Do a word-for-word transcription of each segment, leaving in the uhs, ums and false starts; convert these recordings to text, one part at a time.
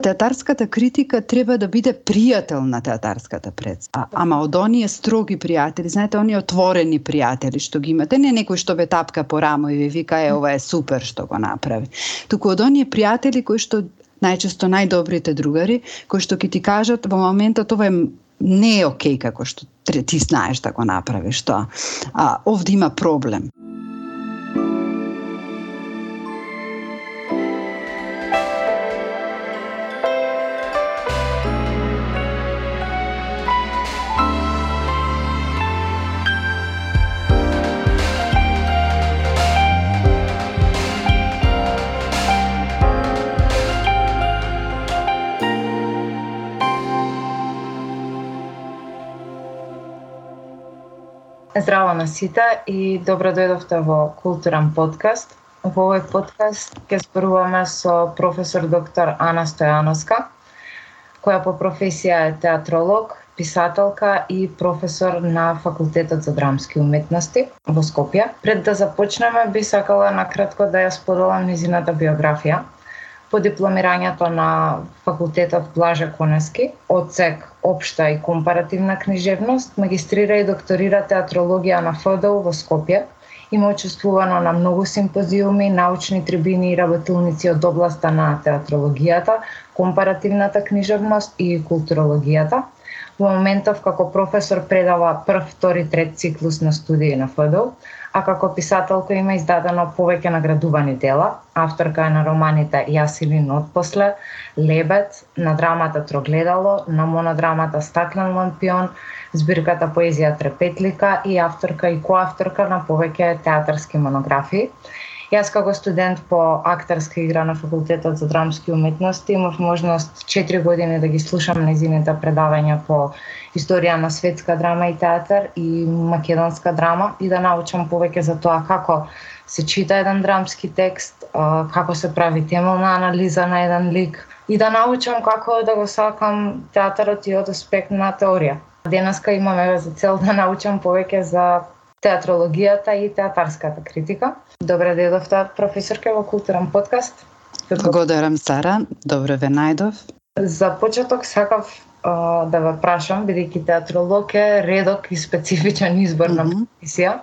Театарската критика треба да биде пријател на театарската представа. Ама од оние строги пријатели, знаете, оние отворени пријатели што ги имате, не некој што ве тапка по рамо и ви вика е ова е супер што го направи. Туку од оние пријатели кои што најчесто најдобрите другари, кои што ќе ти кажат во моментот ова е не е окей како што ти знаеш да го направиш тоа. А овде има проблем. Здраво на сите и добро дојдовте во Културен подкаст. Во овој подкаст ќе зборуваме со професор доктор Ана Стојановска, која по професија е театролог, писателка и професор на Факултетот за драмски уметности во Скопје. Пред да започнеме, би сакала накратко да ја споделам нејзината биографија. По дипломирањето на Факултетот Блаже Конески, одсек Општа и компаративна книжевност, магистрира и докторира театрологија на Ф Д У во Скопје. Има учествувано на многу симпозиуми, научни трибини и работилници од областа на театрологијата, компаративната книжевност и културологијата. Во моментов како професор предава прв, втори, трет циклус на студии на Ф Д У, а како писателка има издадено повеќе наградувани дела. Авторка е на романите Јас или Отпосле, Лебед, на драмата Трогледало, на монодрамата Стаклен лампион, збирката Поезија Трепетлика и авторка и коавторка на повеќе театарски монографии. Јас како студент по актерска игра на Факултетот за драмски уметности имав можност четири години да ги слушам нејзините предавања по историја на светска драма и театар и македонска драма и да научам повеќе за тоа како се чита еден драмски текст, како се прави темелна анализа на еден лик и да научам како да го сакам театарот и од аспект на теорија. Денеска имаме за цел да научам повеќе за театрологијата и театарската критика. Добре дојдовте, професорке, во Културен подкаст. Благодарам, Сара. Добре ве најдов. За почеток сакав а, да ве прашам, бидејќи театролог е редок и специфичен избор mm-hmm. на професија.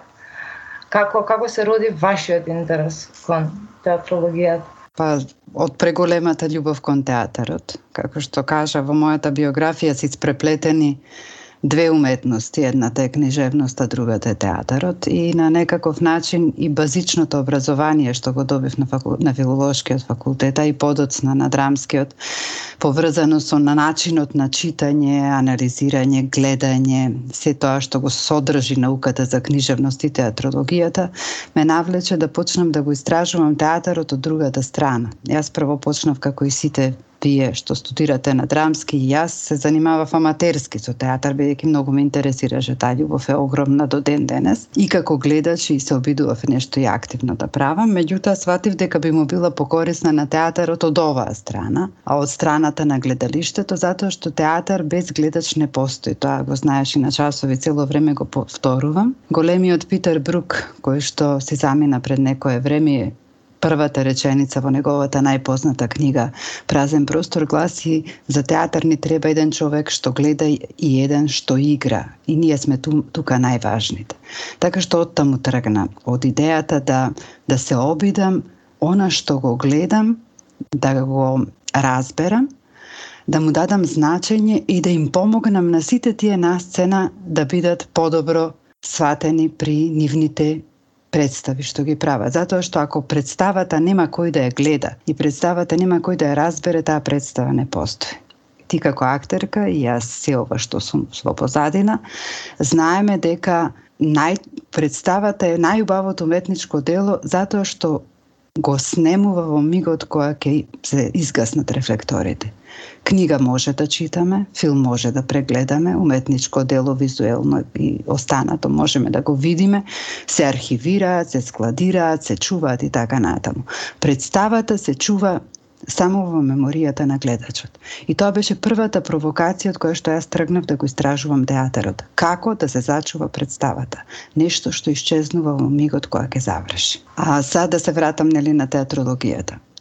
Како како се роди вашиот интерес кон театрологијата? Па од преголемата љубов кон театарот. Како што кажа во мојата биографија се испреплетени две уметности, едната е книжевноста, другата е театарот и на некаков начин и базичното образование што го добив на, факу... на филолошкиот факултет, а и подоцна на драмскиот, поврзано со на начинот на читање, анализирање, гледање, се тоа што го содржи науката за книжевност и театрологијата, ме навлече да почнам да го истражувам театарот од другата страна. Јас прво почнав како и сите вие што студирате на драмски и јас се занимавав аматерски со театар, бидејќи многу ме интересираше, таа љубов е огромна до ден денес. И како гледач и се обидував нешто и активно да правам, меѓутоа сватив дека би му била покорисна на театарот од оваа страна, а од страната на гледалиштето, затоа што театар без гледач не постои. Тоа го знаеш и на часови, цело време го повторувам. Големиот Питер Брук, кој што се замина пред некое време, првата реченица во неговата најпозната книга Празен простор гласи: за театар ни треба еден човек што гледа и еден што игра. И ние сме ту, тука најважните. Така што оттаму тргна од идејата да да се обидам она што го гледам, да го разберам, да му дадам значење и да им помогнам на сите тие на сцена да бидат подобро сватени при нивните представи што ги прават. Затоа што ако представата нема кој да ја гледа и представата нема кој да ја разбере, таа представа не постои. Ти како актерка и јас се ова што сум во позадина, знаеме дека нај представата е најубавото уметничко дело затоа што го снемува во мигот која ќе се изгаснат рефлекторите. Книга може да читаме, филм може да прегледаме, уметничко дело визуелно и останато можеме да го видиме, се архивираат, се складираат, се чуваат и така натаму. Представата се чува само во меморијата на гледачот. И тоа беше првата провокација од која што јас тргнав да го истражувам театарот. Како да се зачува представата? Нешто што исчезнува во мигот која ќе заврши. А сад да се вратам нели на театрологијата.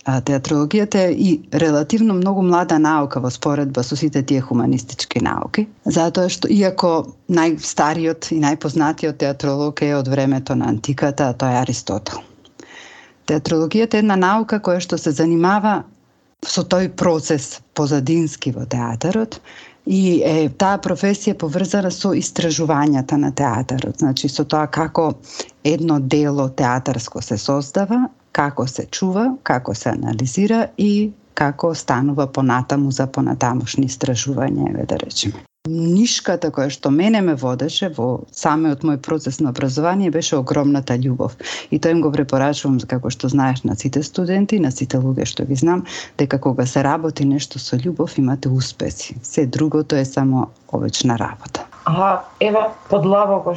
А театрологијата е и релативно многу млада наука во споредба со сите тие хуманистички науки, затоа што иако најстариот и најпознатиот театролог е од времето на антиката, а тоа е Аристотел. Театрологијата е една наука која што се занимава со тој процес позадински во театарот и е таа професија поврзана со истражувањата на театарот, значи со тоа како едно дело театарско се создава, како се чува, како се анализира и како станува понатаму за понатамошни истражувања, еве да речеме. Нишката која што мене ме водеше во самиот мој процес на образование беше огромната љубов. И тоа им го препорачувам, како што знаеш, на сите студенти, на сите луѓе што ги знам, дека кога се работи нешто со љубов имате успеси. Се другото е само обична работа. А, ева, подлабоко,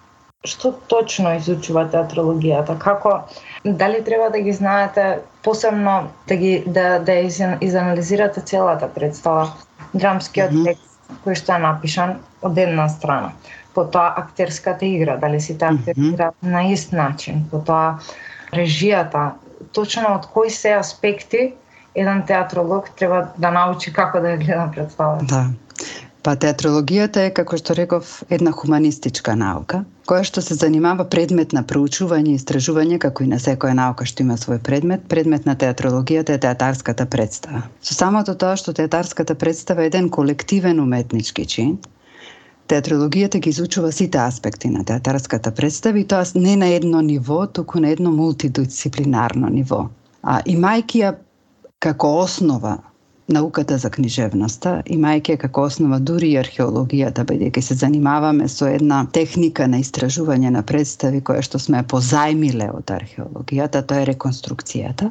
што точно изучува театрологијата? Како, дали треба да ги знаете посебно да ги да да изанализирате целата представа, драмскиот mm-hmm. текст кој што е напишан од една страна, потоа актерската игра, дали сите актери mm-hmm. играат на ист начин, потоа режијата, точно од кои се аспекти еден театролог треба да научи како да ја гледа представата. Да. Па театрологијата е, како што реков, една хуманистичка наука, која што се занимава предмет на проучување и истражување, како и на секоја наука што има свој предмет. Предмет на театрологијата е театарската представа. Со самото тоа што театарската представа е еден колективен уметнички чин, театрологијата ги изучува сите аспекти на театарската представа и тоа не на едно ниво, туку на едно мултидисциплинарно ниво. А имајќи ја како основа науката за книжевноста, имајќи како основа дури и археологијата, бидејќи се занимаваме со една техника на истражување на представи која што сме позајмиле од археологијата, тоа е реконструкцијата.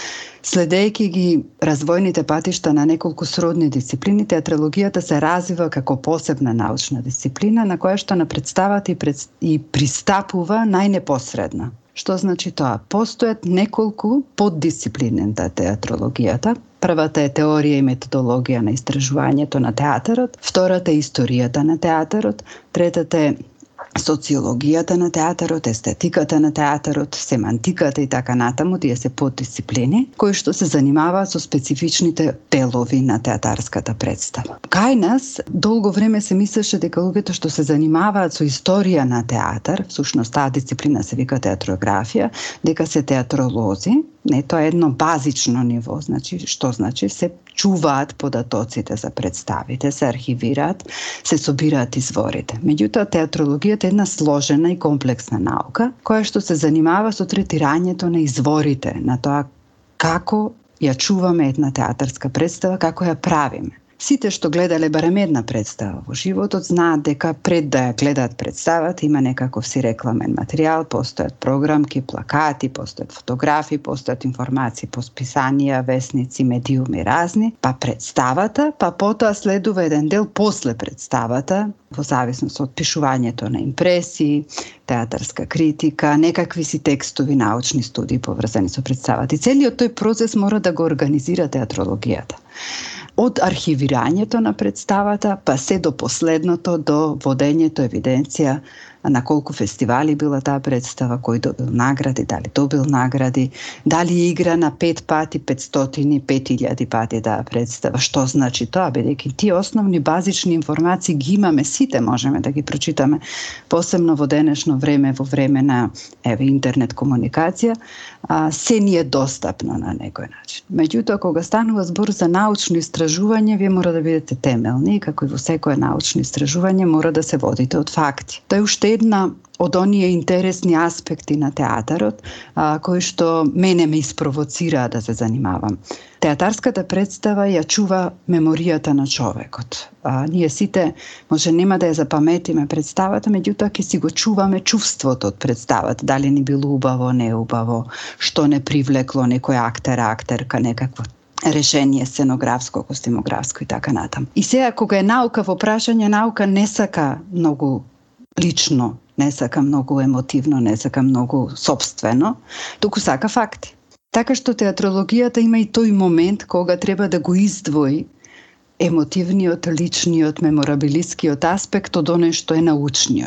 Следејќи ги развојните патишта на неколку сродни дисциплини, театрологијата се развива како посебна научна дисциплина на која што на представата и, пред... и пристапува најнепосредно. Што значи тоа? Постојат неколку поддисциплини на театрологијата. Првата е теорија и методологија на истражувањето на театарот, втората е историјата на театарот, третата е социологијата на театарот, естетиката на театарот, семантиката и така натаму, тие се поддисциплини, кои што се занимаваат со специфичните делови на театарската представа. Кај нас долго време се мислеше дека луѓето што се занимаваат со историја на театар, всушност таа дисциплина се вика театрографија, дека се театролози. Не, тоа е едно базично ниво, значи што значи се чуваат податоците за представите, се архивираат, се собираат изворите. Меѓутоа театрологијата е една сложена и комплексна наука која што се занимава со третирањето на изворите, на тоа како ја чуваме една театарска представа, како ја правиме. Сите што гледале барем една представа во животот знаат дека пред да ја гледаат представата има некаков си рекламен материјал, постојат програмки, плакати, постојат фотографии, постојат информации по списанија, весници, медиуми разни, па представата, па потоа следува еден дел после представата, во зависност од пишувањето на импресии, театарска критика, некакви си текстови, научни студии поврзани со представата. И целиот тој процес мора да го организира театрологијата. Од архивирањето на представата, па се до последното, до водењето евиденција на колку фестивали била таа представа, кој добил награди, дали добил награди, дали игра на пет пати, петстотини, пет илјади пати таа представа. Што значи тоа? Бидејќи тие основни базични информации ги имаме сите, можеме да ги прочитаме, посебно во денешно време, во време на еве интернет комуникација, а, се ни е достапно на некој начин. Меѓутоа, кога станува збор за научно истражување, вие мора да бидете темелни, како и во секое научно истражување мора да се водите од факти. Тоа е уште една од оние интересни аспекти на театарот, а, кои што мене ме испровоцираа да се занимавам. Театарската представа ја чува меморијата на човекот. А, ние сите, може нема да ја запаметиме представата, меѓутоа ќе си го чуваме чувството од представата, дали ни било убаво, не убаво, што не привлекло некој актер, актерка, некакво решение сценографско, костимографско и така натам. И сега кога е наука во прашање, наука не сака многу лично, не сака многу емотивно, не сака многу собствено, туку сака факти. Така што театрологијата има и тој момент кога треба да го издвои емотивниот, личниот, меморабилискиот аспект од оној што е научниот.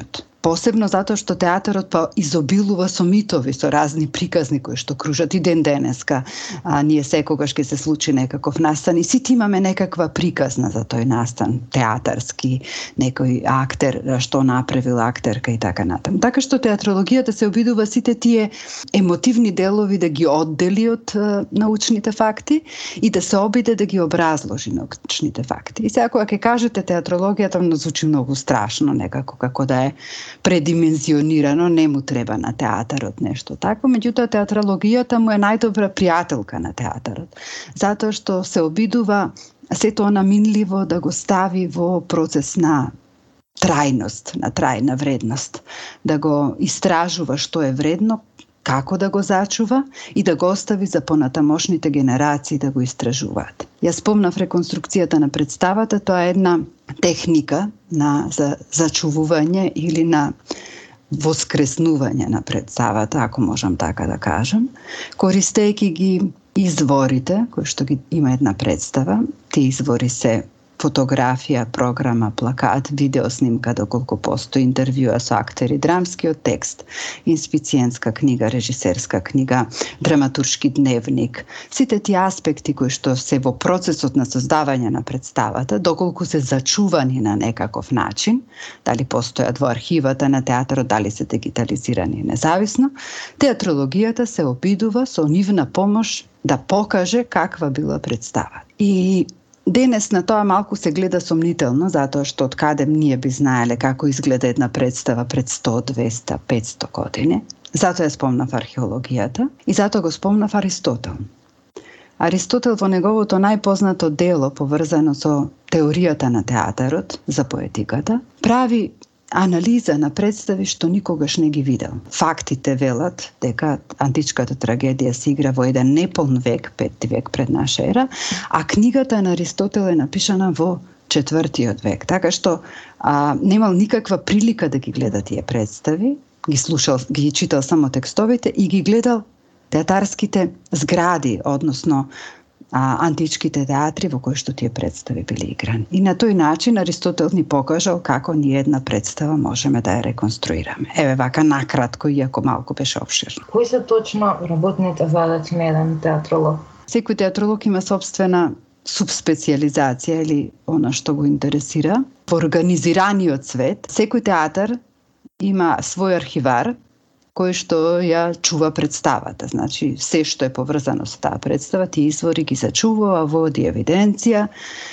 Посебно затоа што театарот па изобилува со митови, со разни приказни кои што кружат и ден денеска. А, ние секогаш ќе се случи некаков настан и сите имаме некаква приказна за тој настан, театарски, некој актер, што направил актерка и така натаму. Така што театрологијата се обидува сите тие емотивни делови да ги оддели од а, научните факти и да се обиде да ги образложи научните факти. И сега кога ќе кажете театрологијата, но звучи многу страшно, некако како да е предимензионирано, не му треба на театарот нешто такво, меѓутоа театрологијата му е најдобра пријателка на театарот, затоа што се обидува сето она минливо да го стави во процес на трајност, на трајна вредност, да го истражува што е вредно, како да го зачува и да го остави за понатамошните генерации да го истражуваат. Јас спомнав реконструкцијата на представата, тоа е една техника на за зачувување или на воскреснување на представата, ако можам така да кажам, користејќи ги изворите, кои што ги има една представа. Тие извори се фотографија, програма, плакат, видеоснимка, доколку постои, интервјуа со актери, драмскиот текст, инспициентска книга, режисерска книга, драматуршки дневник. Сите тие аспекти кои што се во процесот на создавање на представата, доколку се зачувани на некаков начин, дали постојат во архивата на театарот, дали се дигитализирани независно, театрологијата се обидува со нивна помош да покаже каква била представа. И денес на тоа малку се гледа сомнително, затоа што од каде ние би знаеле како изгледа една представа пред сто, двесте, петсто години. Затоа ја спомнав археологијата и затоа го спомнав Аристотел. Аристотел во неговото најпознато дело, поврзано со теоријата на театарот, за поетиката, прави анализа на представи што никогаш не ги видел. Фактите велат дека античката трагедија се игра во еден неполн век, петти век пред наша ера, а книгата на Аристотел е напишана во четвртиот век. Така што а, немал никаква прилика да ги гледа тие представи, ги слушал, ги читал само текстовите и ги гледал театарските згради, односно а, античките театри во кои што тие представи били играни. И на тој начин Аристотел ни покажал како ние една представа можеме да ја реконструираме. Еве вака накратко, иако малку беше обширно. Кои се точно работните задачи на еден театролог? Секој театролог има собствена субспециализација или она што го интересира. Во организираниот свет, секој театар има свој архивар, кој што ја чува представата. Значи, се што е поврзано со таа представа, тие извори ги зачувува, води евиденција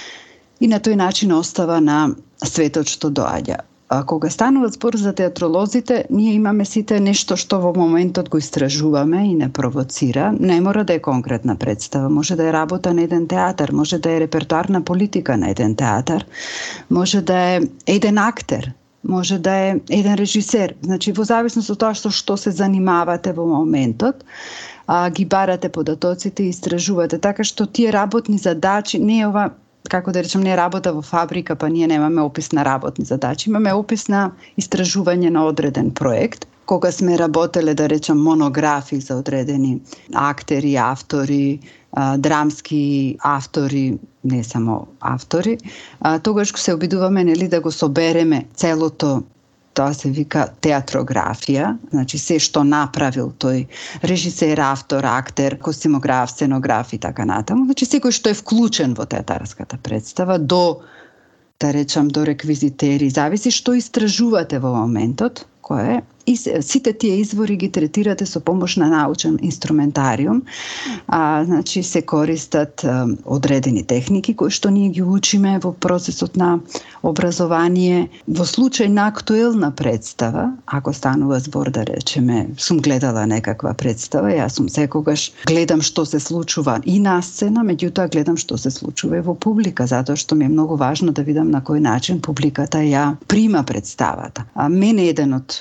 и на тој начин остава на светот што доаѓа. А кога станува збор за театролозите, ние имаме сите нешто што во моментот го истражуваме и не провоцира. Не мора да е конкретна представа, може да е работа на еден театар, може да е репертуарна политика на еден театар, може да е еден актер, може да е еден режисер. Значи, во зависност од тоа што, што се занимавате во моментот, а, ги барате податоците и истражувате. Така што тие работни задачи, не е ова, како да речем, не е работа во фабрика, па ние немаме опис на работни задачи. Имаме опис на истражување на одреден проект. Кога сме работеле, да речем, монографии за одредени актери, автори, а, драмски автори, не само автори, а, тогаш се обидуваме, нели, да го собереме целото, тоа се вика театрографија, значи се што направил тој режисер, автор, актер, костимограф, сценограф и така натаму. Значи секој што е вклучен во театарската представа, до, да речам, до реквизитери, зависи што истражувате во моментот, кој е, и сите тие извори ги третирате со помош на научен инструментариум. А, значи се користат а, одредени техники кои што ние ги учиме во процесот на образование. Во случај на актуелна представа, ако станува збор, да речеме, сум гледала некаква представа, јас сум секогаш гледам што се случува и на сцена, меѓутоа гледам што се случува и во публика, затоа што ми е многу важно да видам на кој начин публиката ја прима представата. А мене еден од, значи,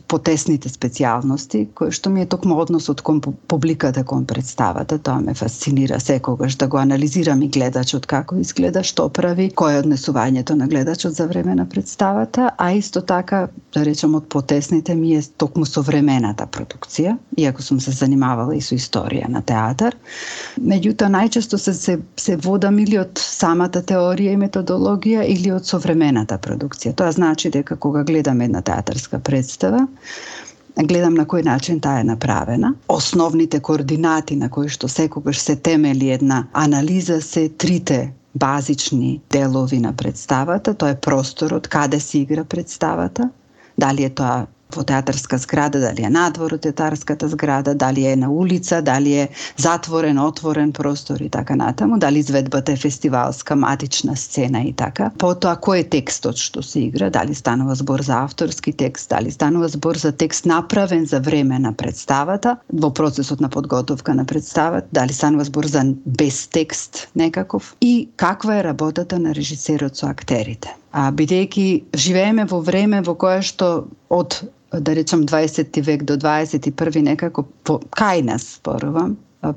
потесните специјалности, кои што ми е токму односот кон публиката, кон представата. Тоа ме фасцинира секогаш да го анализирам и гледачот како изгледа, што прави, кој е однесувањето на гледачот за време на представата, а исто така, да речем, од потесните ми е токму современата продукција, иако сум се занимавала и со историја на театар. Меѓутоа, најчесто се, се, се водам или од самата теорија и методологија, или од современата продукција. Тоа значи дека кога гледам една театарска представа, гледам на кој начин таа е направена. Основните координати на кои што секогаш се темели една анализа се трите базични делови на представата. Тоа е просторот, каде се игра представата, дали е тоа во театарска зграда, дали е надвор од театарската зграда, дали е на улица, дали е затворен, отворен простор и така натаму, дали изведбата е фестивалска, матична сцена и така. Потоа, кој е текстот што се игра, дали станува збор за авторски текст, дали станува збор за текст направен за време на представата, во процесот на подготовка на представата, дали станува збор за без текст некаков, и каква е работата на режисерот со актерите. А бидејќи живееме во време во кое што од, да речем, дваесети век до дваесет и први некако по, кај нас, спорувам,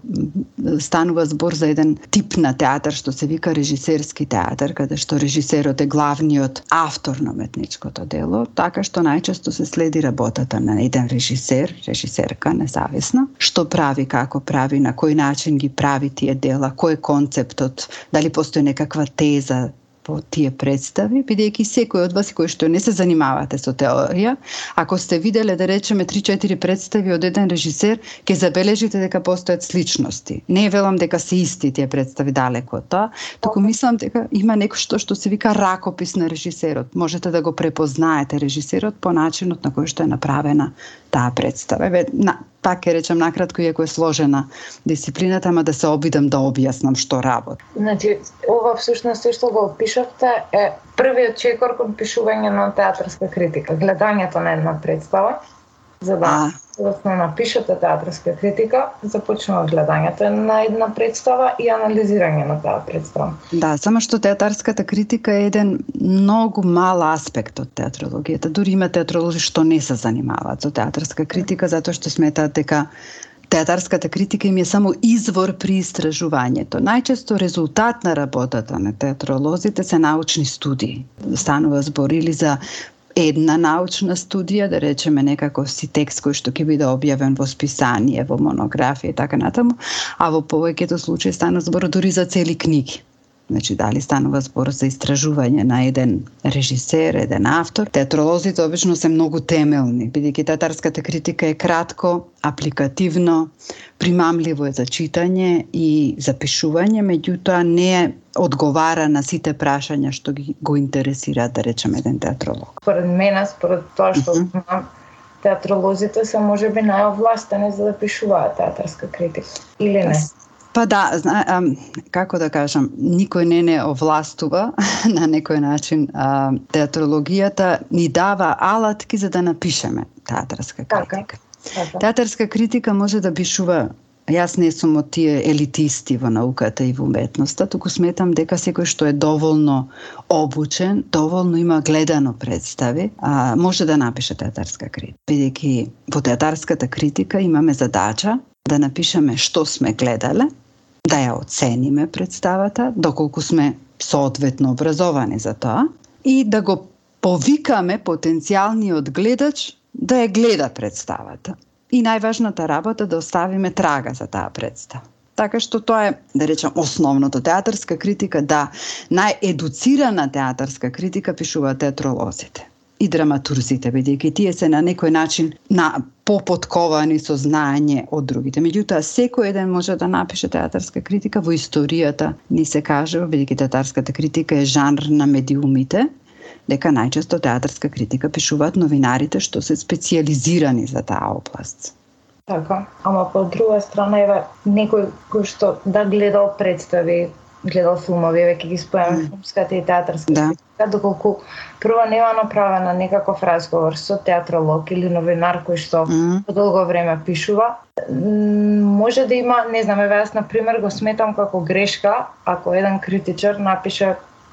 станува збор за еден тип на театар што се вика режисерски театар, каде што режисерот е главниот автор на уметничкото дело, така што најчесто се следи работата на еден режисер, режисерка, независна, што прави, како прави, на кој начин ги прави тие дела, кој е концептот, дали постои некаква теза по тие представи, бидејќи секој од вас кој што не се занимавате со теорија, ако сте виделе, да речеме, три-четири представи од еден режисер, ќе забележите дека постојат сличности. Не велам дека се исти тие представи, далеко од тоа, туку мислам дека има нешто што се вика ракопис на режисерот. Можете да го препознаете режисерот по начинот на кој што е направена таа представа. Еве, на пак ќе речем накратко, иако е сложена дисциплината, ама да се обидам да објаснам што работи. Значи, ова всушност што го опишавте е првиот чекор кон пишување на театарска критика, гледањето на една представа, за да се напишете театарска критика, започнува гледањето на една представа и анализирање на таа представа. Да, само што театарската критика е еден многу мал аспект од театрологијата. Дури има театролози што не се занимаваат со театарска критика, затоа што сметаат дека театарската критика им е само извор при истражувањето. Најчесто резултат на работата на театролозите се научни студии. Станува збор или за една научна студија, да речеме некаков си текст кој што ќе биде објавен во списание, во монографија и така натаму, а во повеќето случаи станува збор дури за цели книги. Значи, дали станува збор за истражување на еден режисер, еден автор. Театролозите обично се многу темелни, бидејќи театарската критика е кратко, апликативно, примамливо е за читање и запишување, меѓутоа не е одговара на сите прашања што ги го интересираат, да речеме, еден театролог. Според мене, според тоа што знам, mm-hmm. театролозите се можеби најовластени за да пишуваат театарска критика, или не? Па да, зна, а, како да кажам, никој не не овластува на некој начин. А, театрологијата ни дава алатки за да напишеме театарска критика. Така. Театарска критика може да пишува. Јас не сум од тие елитисти во науката и во уметноста, туку сметам дека секој што е доволно обучен, доволно има гледано представи, а, може да напише театарска критика. Бидејќи во театарската критика имаме задача да напишеме што сме гледале, да ја оцениме представата, доколку сме соодветно образовани за тоа, и да го повикаме потенцијалниот гледач да ја гледа представата. И најважната работа да оставиме трага за таа представа. Така што тоа е, да речем, основното. Театарска критика, да, наједуцирана театарска критика пишуваат театролозите и драматурзите, бидејќи тие се на некој начин на попотковани со знаење од другите. Меѓутоа, секој еден може да напише театарска критика. Во историјата ни се кажува, бидејќи театарската критика е жанр на медиумите, дека најчесто театарска критика пишуваат новинарите што се специјализирани за таа област. Така, ама по друга страна, еве, некој кој што да гледал представи, гледал филмови, еве ќе ги спојаме mm. филмската и театарска да. критика, доколку прво нема направена некаков разговор со театролог или новинар кој што mm. по долго време пишува, може да има, не знам, еве јас на пример го сметам како грешка ако еден критичар напише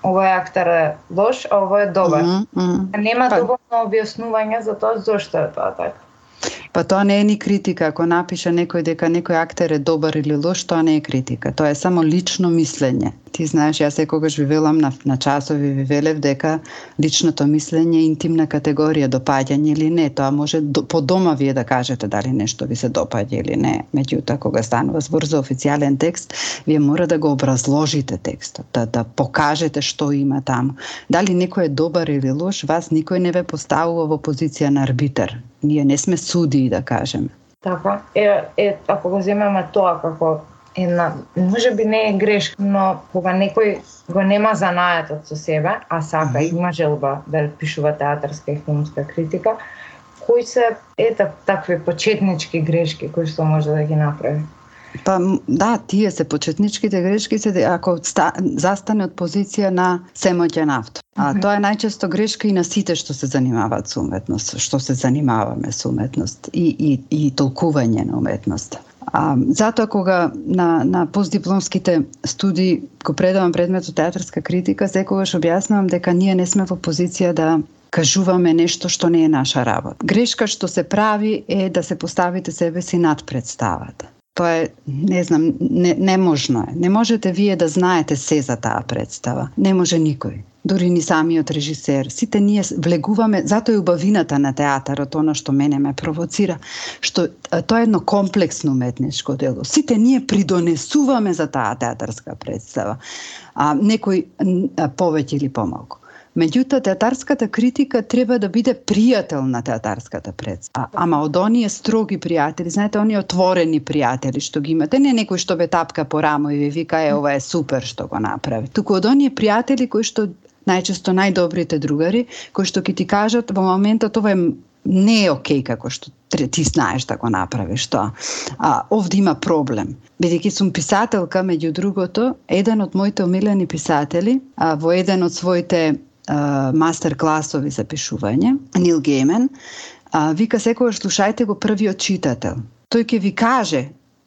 овој актер е лош, а овој е добар. Mm -hmm. Нема па... доволно објаснување за тоа зошто е тоа така. Па тоа не е ни критика. Ако напише некој дека некој актер е добар или лош, тоа не е критика. Тоа е само лично мислење. Ти знаеш, јас секогаш ви велам на, на часови, ви велев дека личното мислење е интимна категорија, допаѓање или не. Тоа може до, по дома вие да кажете дали нешто ви се допаѓа или не. Меѓутоа, кога станува збор за официјален текст, вие мора да го образложите текстот, да, да покажете што има таму. Дали некој е добар или лош, вас никој не ве поставува во позиција на арбитар. Ние не сме судии, да кажеме. Така, е, е ако го земеме тоа како една, може би не е грешка, но кога некој го нема занаетот со себе, а сака, mm-hmm. има желба да пишува театарска и филмска критика, кои се ета такви почетнички грешки кои што може да ги направи? Па да, тие се почетничките грешки се ако ста, застане од позиција на семоќен автор. А тоа е најчесто грешка и на сите што се занимаваат со уметност, што се занимаваме со уметност и и и толкување на уметноста. А, затоа кога на на постдипломските студии го предавам предметот театарска критика, секогаш објаснувам дека ние не сме во позиција да кажуваме нешто што не е наша работа. Грешка што се прави е да се поставите себе си над представата. Тоа е, не знам, не, неможно е. Не можете вие да знаете се за таа представа. Не може никој. Дури ни самиот режисер. Сите ние влегуваме, затоа е убавината на театарот, она што мене ме провоцира, што тоа е едно комплексно уметничко дело. Сите ние придонесуваме за таа театарска представа. А, некој а, повеќе или помалку. Меѓутоа, театарската критика треба да биде пријател на театарската представа. А, ама од оние строги пријатели, знаете, оние отворени пријатели што ги имате, не некој што ве тапка по рамо и ви вика, е, ова е супер што го направи. Туку од оние пријатели кои што најчесто најдобрите другари, кои што ќе ти кажат во моментот ова е не е окей како што ти знаеш да го направиш тоа. А, овде има проблем. Бидејќи сум писателка, меѓу другото, еден од моите омилени писатели, а, во еден од своите мастер класови за пишување, Нил Геймен, а, вика секогаш слушајте го првиот читател. Тој ќе ви каже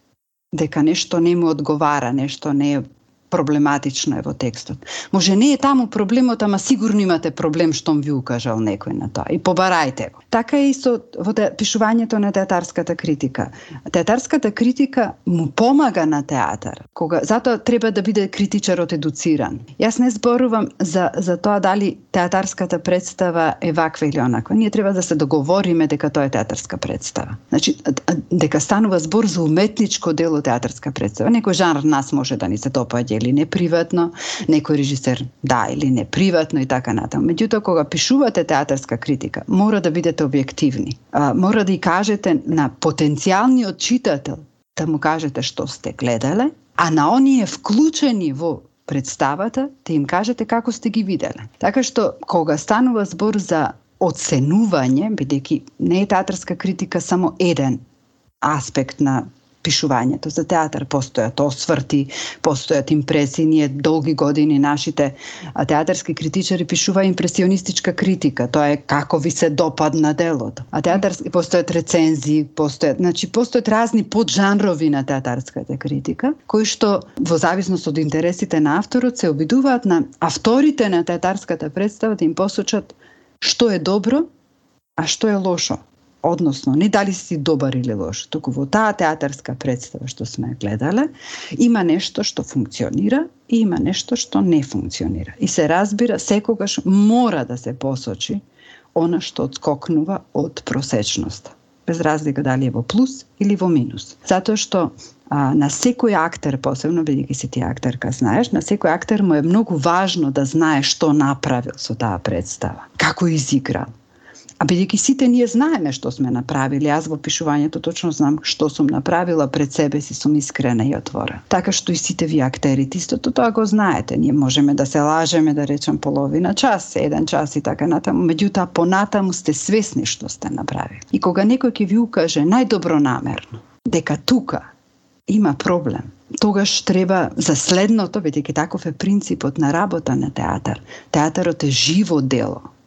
дека нешто не му одговара, нешто не е проблематично е во текстот. Може не е таму проблемот, ама сигурно имате проблем штом ви укажал некој на тоа и побарајте го. Така е и со во те, пишувањето на театарската критика. Театарската критика му помага на театар, кога затоа треба да биде критичарот едуциран. Јас не зборувам за за тоа дали театарската представа е ваква или онаква. Ние треба да се договориме дека тоа е театарска представа. Значи дека станува збор за уметничко дело театарска представа. Некој жанр нас може да ни се допаѓа или не приватно, некој режисер да или не приватно и така натаму. Меѓутоа кога пишувате театарска критика, мора да бидете објективни. А, мора да и кажете на потенцијалниот читател да му кажете што сте гледале, а на оние вклучени во представата да им кажете како сте ги виделе. Така што кога станува збор за оценување, бидејќи не е театарска критика само еден аспект на пишувањето. За театар постојат осврти, постојат импресии. Ние долги години нашите театарски критичари пишува импресионистичка критика. Тоа е како ви се допадна делото. А театарски постојат рецензии, постојат, значи постојат разни поджанрови на театарската критика, кои што во зависност од интересите на авторот се обидуваат на авторите на театарската представа да им посочат што е добро, а што е лошо. Односно, не дали си добар или лош, туку во таа театарска представа што сме гледале, има нешто што функционира и има нешто што не функционира. И се разбира, секогаш мора да се посочи она што одскокнува од просечноста. Без разлика дали е во плюс или во минус. Затоа што а, на секој актер, посебно бидејќи си ти актерка, знаеш, на секој актер му е многу важно да знае што направил со таа представа, како изиграл. А бидејќи сите ние знаеме што сме направили, јас во пишувањето точно знам што сум направила, пред себе си сум искрена и отворена. Така што и сите ви актерите истото тоа го знаете. Ние можеме да се лажеме, да речем половина час, еден час и така натаму, меѓутоа понатаму сте свесни што сте направили. И кога некој ќе ви укаже најдобронамерно дека тука има проблем, тогаш треба за следното, бидејќи таков е принципот на работа на театар. Театарот е живо дело.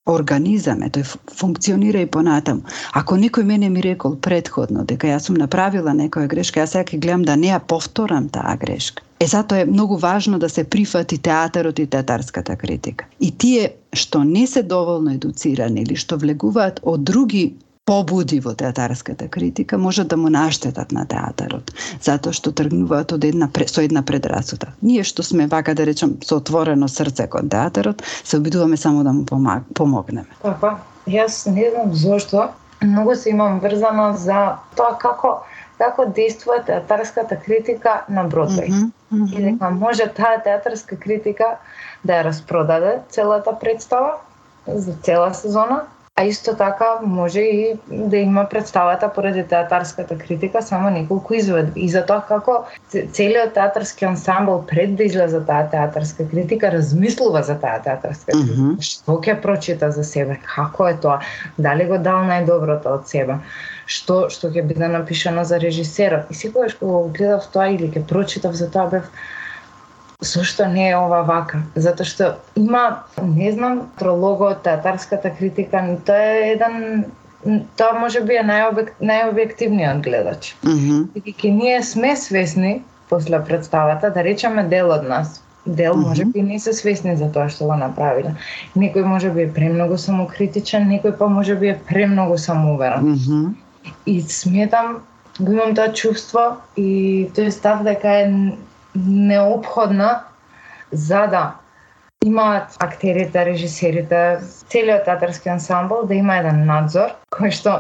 организам е, тој функционира и понатаму. Ако некој мене ми рекол предходно дека јас сум направила некоја грешка, јас сега ќе гледам да не ја повторам таа грешка. Е, затоа е многу важно да се прифати театарот и театарската критика. И тие што не се доволно едуцирани или што влегуваат од други побуди во театарската критика, можат да му наштетат на театарот, затоа што тргнуваат од една со една предрасуда. Ние што сме, вака да речем, со отворено срце кон театарот, се обидуваме само да му помогнеме. Така, јас не знам зошто, многу се имам врзано за тоа како како действува театарската критика на Бродвеј. Mm-hmm, mm-hmm. И дека може таа театарска критика да ја распродаде целата представа за цела сезона, а исто така може и да има представата поради театарската критика само неколку изведби. И за тоа како целиот театарски ансамбл пред да излезе таа театарска критика размислува за таа театарска критика. Mm-hmm. Што ќе прочита за себе, како е тоа, дали го дал најдоброто од себе, што што ќе биде напишано за режисерот. И секогаш кога го гледав тоа или ќе прочитав за тоа, бев зошто не е ова вака? Затоа што има, не знам, трологот, театарската критика, тоа е еден, тоа може би е најобек, најобјективниот гледач. Mm-hmm. И ке ние сме свесни после представата, да речеме дел од нас, дел mm-hmm. може би не се свесни за тоа што го направиле. Некој може би е премногу самокритичен, некој па може би е премногу самоуверен. Mm-hmm. И сметам, го имам тоа чувство и тој став дека е неопходна за да имаат актерите, режисерите, целиот театарски ансамбл да има еден надзор кој што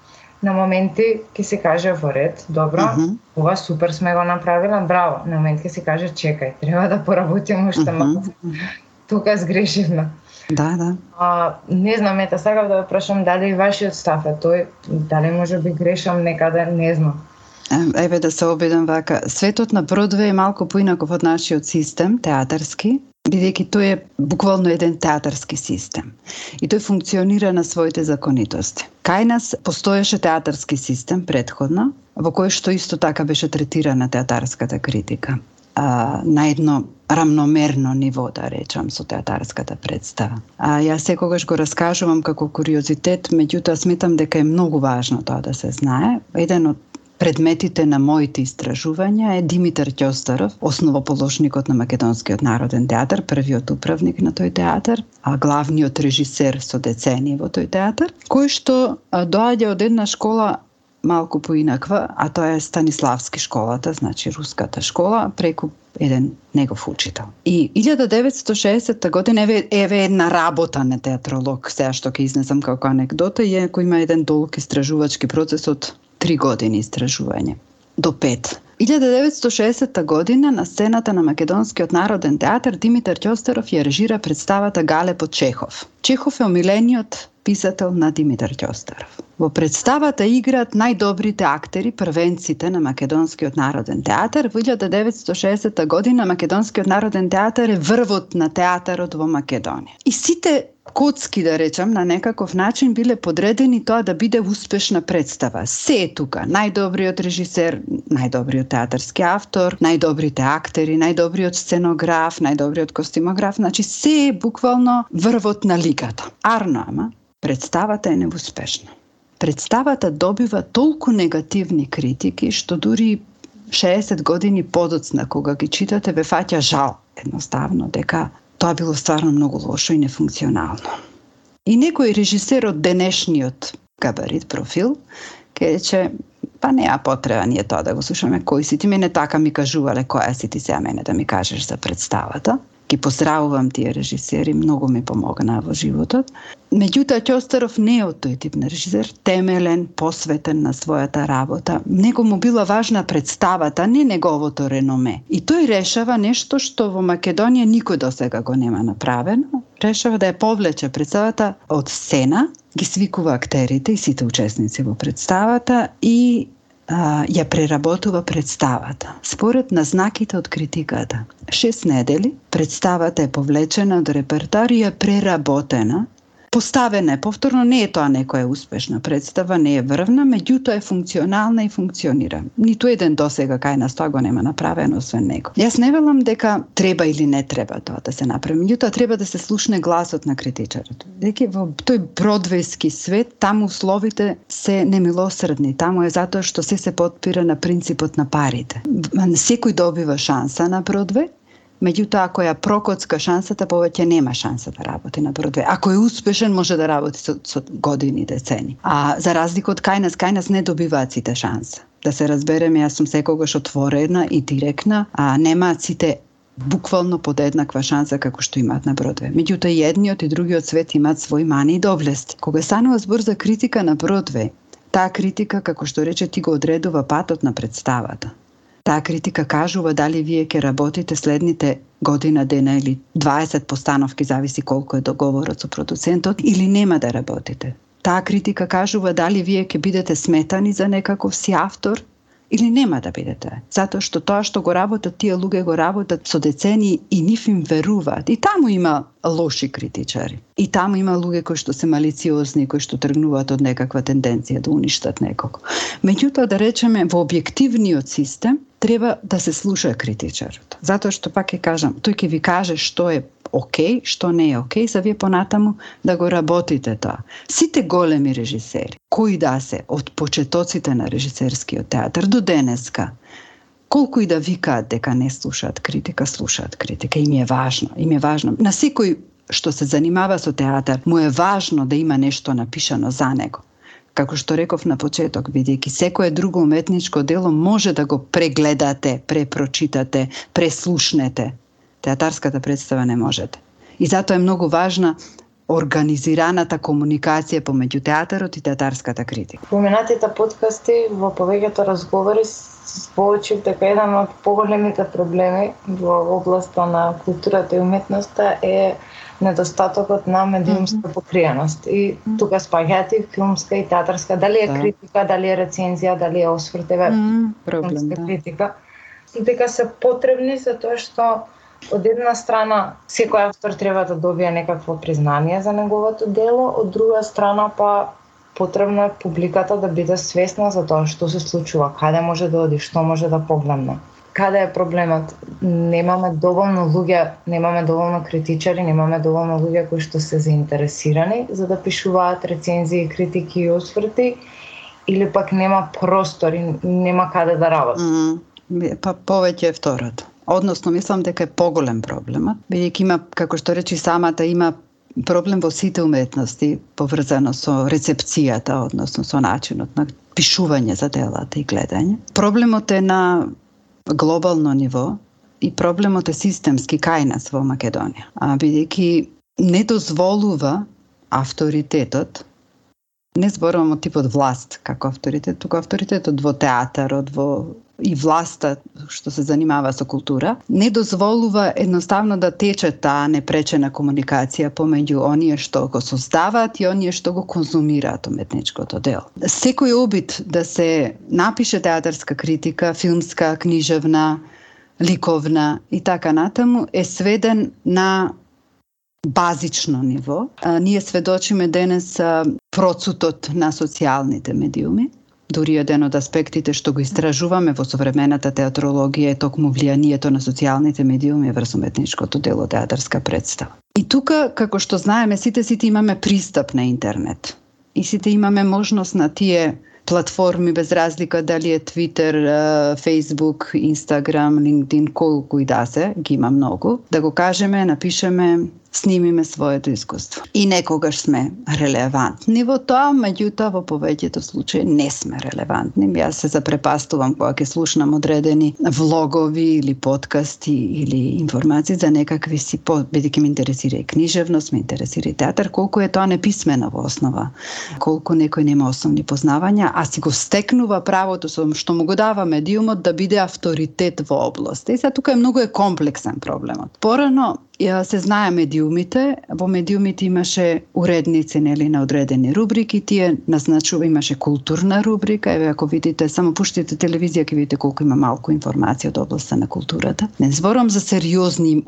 на моменти ќе се каже во ред, добро, mm-hmm. ова супер сме го направиле, браво, на момент ќе се каже чекај, треба да поработиме уште малку. Mm-hmm. Тука сгрешивме. Да, да. А, не знам, ета сакав да ве прашам дали и вашиот став е тој, дали може би грешам некаде, не знам. Еве да се обидам вака. Светот на Бродвеј е малку поинаков од нашиот систем, театарски, бидејќи тој е буквално еден театарски систем. И тој функционира на своите законитости. Кај нас постоеше театарски систем предходно, во кој што исто така беше третирана театарската критика. А, на едно рамномерно ниво, да речам, со театарската представа. А јас секогаш го раскажувам како куриозитет, меѓутоа сметам дека е многу важно тоа да се знае. Еден од предметите на моите истражувања е Димитар Ќостаров, основоположникот на Македонскиот народен театар, првиот управник на тој театар, а главниот режисер со децении во тој театар, кој што доаѓа од една школа малку поинаква, а тоа е Станиславски школата, значи руската школа, преку еден негов учител. И илјада деветстотини шеесетта година, еве, еве една работа на театролог, сега што ќе изнесам како анекдота, е кој има еден долг истражувачки процес од три години истражување, до пет. илјада деветстотини шеесетта година на сцената на Македонскиот народен театар Димитар Ќостаров ја режира представата Гале по Чехов. Чехов е омилениот писател на Димитар Ќостаров. Во представата играат најдобрите актери, првенците на Македонскиот народен театар. Во илјада деветстотини шеесетта година Македонскиот народен театар е врвот на театарот во Македонија. И сите коцки, да речам, на некаков начин биле подредени тоа да биде успешна представа. Се е тука. Најдобриот режисер, најдобриот театарски автор, најдобрите актери, најдобриот сценограф, најдобриот костимограф, значи се е буквално врвот на лигата. Арно, ама, представата е неуспешна. Представата добива толку негативни критики, што дури шеесет години подоцна, кога ги читате, ве фаќа жал, едноставно, дека тоа било стварно многу лошо и нефункционално. И некој режисер од денешниот габарит профил ке рече, па неа потреба ние тоа да го слушаме, кој си ти, мене така ми кажувале, која си ти сега мене да ми кажеш за представата. Ги поздравувам тие режисери, многу ми помогнаа во животот. Меѓутоа, Ќостаров не е од тој тип на режисер, темелен, посветен на својата работа. Него му била важна представата, не неговото реноме. И тој решава нешто што во Македонија никој досега го нема направено. Решава да ја повлече представата од сцена, ги свикува актерите и сите учесници во представата и а, ја преработува представата. Според назнаките од критиката, шест недели представата е повлечена од репертоар и е преработена поставена повторно, не е тоа некоја успешна представа, не е врвна, меѓутоа е функционална и функционира. Ниту еден досега кај нас тоа го нема направено освен него. Јас не велам дека треба или не треба тоа да се направи, меѓутоа треба да се слушне гласот на критичарот. Дека во тој бродвејски свет таму условите се немилосредни, таму е затоа што се се потпира на принципот на парите. Секој добива шанса на Бродвеј, меѓутоа ако ја прокоцка шансата, повеќе нема шанса да работи на Бродвеј. Ако е успешен, може да работи со, со години, децени. А за разлика од кај нас, кај нас не добиваат сите шанса. Да се разбереме, јас сум секогаш отворена и директна, а немаат сите буквално подеднаква шанса како што имаат на Бродвеј. Меѓутоа и едниот и другиот свет имаат свои мани и доблести. Кога станува збор за критика на Бродвеј, таа критика, како што рече, ти го одредува патот на представата. Таа критика кажува дали вие ќе работите следните година дена или дваесет постановки, зависи колку е договорот со продуцентот, или нема да работите. Таа критика кажува дали вие ќе бидете сметани за некаков си автор или нема да бидете. Затоа што тоа што го работат тие луѓе го работат со децени и нив им веруваат. И таму има лоши критичари. И таму има луѓе кои што се малициозни, кои што тргнуваат од некаква тенденција да уништат некого. Меѓутоа, да речеме, во објективниот систем треба да се слуша критичарот. Затоа што пак ќе кажам, тој ќе ви каже што е окей, што не е окей, за вие понатаму да го работите тоа. Сите големи режисери, кои да се, од почетоците на режисерскиот театар до денеска, колку и да викаат дека не слушаат критика, слушаат критика. Им е важно, им е важно. На секој што се занимава со театар, му е важно да има нешто напишано за него. Како што реков на почеток, бидејќи секое друго уметничко дело може да го прегледате, препрочитате, преслушнете. Театарската представа не можете. И затоа е многу важна организираната комуникација помеѓу театарот и театарската критика. Во минатите подкасти, во повеќето разговори, соочив дека еден од поголемите проблеми во областа на културата и уметноста е недостатокот на медиумска mm-hmm. покриеност. И тука спаѓаат и филмска и театарска, дали е да. критика, дали е рецензија, дали е осврт, еве mm-hmm. филмска да. критика. И дека се потребни за тоа што од една страна секој автор треба да добие некакво признание за неговото дело, од друга страна па потребно е публиката да биде свесна за тоа што се случува, каде може да оди, што може да погледне. Каде е проблемот? Немаме доволно луѓе, немаме доволно критичари, немаме доволно луѓе кои што се заинтересирани за да пишуваат рецензии, критики и осврти, или пак нема простор и нема каде да работи. Mm, па повеќе е второто. Односно, мислам дека е поголем проблемот, бидејќи има, како што речи самата, има проблем во сите уметности поврзано со рецепцијата, односно со начинот на пишување за делата и гледање. Проблемот е на глобално ниво и проблемот е системски кај нас во Македонија. А бидејќи не дозволува авторитетот, не зборувам од типот власт како авторитет, туку авторитетот во театарот, во и власта што се занимава со култура, не дозволува едноставно да тече таа непречена комуникација помеѓу оние што го создаваат и оние што го конзумираат уметничкото дело. Секој обид да се напише театарска критика, филмска, книжевна, ликовна и така натаму е сведен на базично ниво. А, ние сведочиме денес а, процутот на социјалните медиуми. Дури еден од аспектите што го истражуваме во современата театрологија е токму влијанието на социјалните медиуми врз уметничкото дело, театарска представа. И тука, како што знаеме, сите сите имаме пристап на интернет. И сите имаме можност на тие платформи, без разлика дали е Twitter, Facebook, Instagram, LinkedIn, колку и да се, ги има многу, да го кажеме, напишеме, снимиме своето искуство. И некогаш сме релевантни во тоа, меѓутоа во повеќето случаи не сме релевантни. Јас се запрепастувам кога ќе слушнам одредени влогови или подкасти или информации за некакви си, бидејќи ме интересира и книжевност, ме интересира и театар, колку е тоа неписмено во основа, колку некој нема основни познавања, а си го стекнува правото со што му го дава медиумот да биде авторитет во област. И сега тука е многу е комплексен проблемот. Порано се знае медиумите, во медиумите имаше уредници, нели, на одредени рубрики, тие назначува, имаше културна рубрика, еве ако видите, само пуштите телевизија, ќе видите колку има малку информација од областа на културата. Не зборувам за сериозни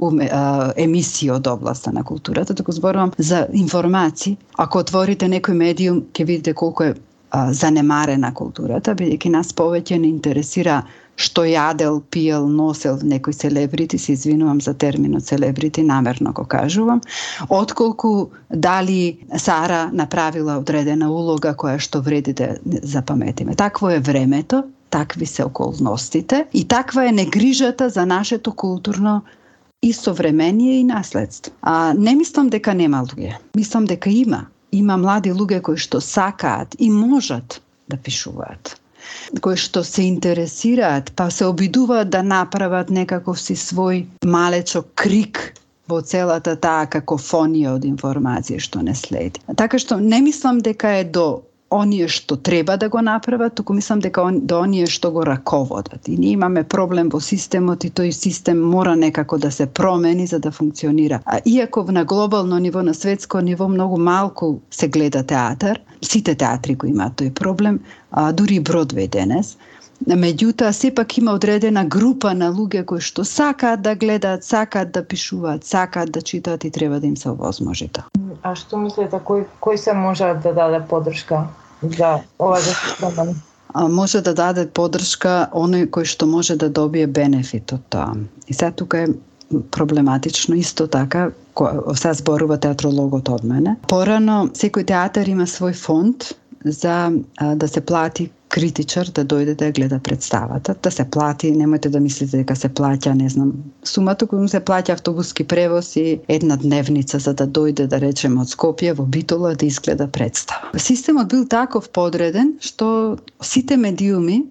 емисии од областа на културата, туку зборувам за информации. Ако отворите некој медиум, ќе видите колку е а, занемарена културата, бидејќи нас повеќе не интересира што јадел, пиел, носел некој селебрити, се извинувам за терминот селебрити, намерно го кажувам, отколку дали Сара направила одредена улога која што вреди да запаметиме. Такво е времето, такви се околностите и таква е негрижата за нашето културно и современие и наследство. А не мислам дека нема луѓе. Мислам дека има. Има млади луѓе кои што сакаат и можат да пишуваат, кои што се интересираат, па се обидуваат да направат некаков си свој малечок крик во целата таа какофонија од информација што не следи. Така што не мислам дека е до оние што треба да го направат, туку мислам дека он, до оние што го раководат. И ние имаме проблем во системот и тој систем мора некако да се промени за да функционира. А иако на глобално ниво, на светско ниво многу малку се гледа театар, сите театри го имаат тој проблем, а, дури и Бродвеј денес. Меѓутоа, сепак има одредена група на луѓе кои што сакаат да гледаат, сакаат да пишуваат, сакаат да читаат и треба да им се овозможи тоа. А што мислите, кој, кој се може да даде подршка за ова да се промени? А, може да даде подршка оној кој што може да добие бенефит од тоа. И сега тука е проблематично исто така, сега зборува театрологот од мене. Порано, секој театар има свој фонд за а, да се плати критичар да дојде да ја гледа представата, да се плати, немојте да мислите дека се плаќа, не знам, сумата која се плаќа автобуски превоз и една дневница за да дојде, да речеме, од Скопје во Битола да изгледа представа. Системот бил таков подреден што сите медиуми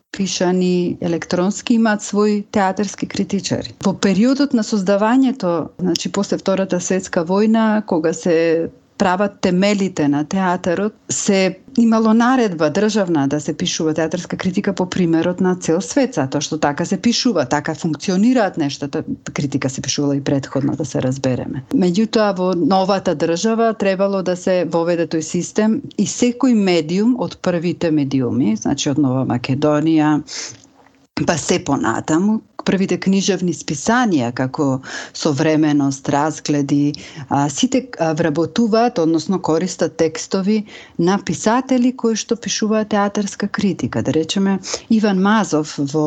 пишани електронски имаат свој театарски критичари. Во периодот на создавањето, значи после Втората светска војна, кога се прават темелите на театарот, се имало наредба државна да се пишува театарска критика по примерот на цел свет, затоа што така се пишува, така функционираат нештата. Критика се пишувала и претходно, да се разбереме. Меѓутоа, во новата држава требало да се воведе тој систем и секој медиум од првите медиуми, значи од Нова Македонија, па се понатаму, првите книжевни списанија како Современост, Разгледи, а, сите а, вработуваат, односно користат текстови на писатели кои што пишуваат театарска критика. Да речеме, Иван Мазов во